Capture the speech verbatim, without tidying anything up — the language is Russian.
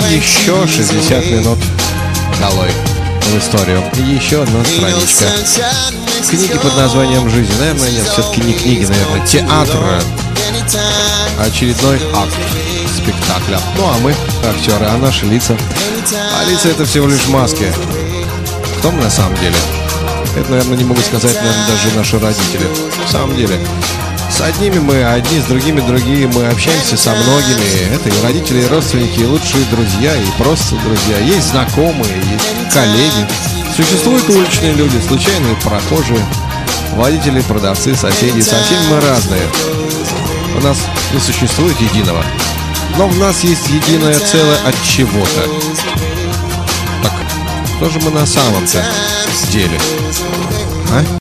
еще шестьдесят минут долой в историю. И еще одна страничка. Книги под названием «Жизнь». Наверное, нет, все-таки не книги, наверное, театр. Очередной акт спектакля. Ну, а мы актеры, а наши лица. А лица — это всего лишь маски. Кто мы на самом деле? Это, наверное, не могут сказать, наверное, даже наши родители. На самом деле, с одними мы одни, с другими другие. Мы общаемся со многими. Это и родители, и родственники, и лучшие друзья, и просто друзья. Есть знакомые, есть коллеги. Существуют уличные люди, случайные прохожие, водители, продавцы, соседи. Со всеми мы разные. У нас не существует единого. Но в нас есть единое целое от чего-то. Так, кто же мы на самом-то деле? А?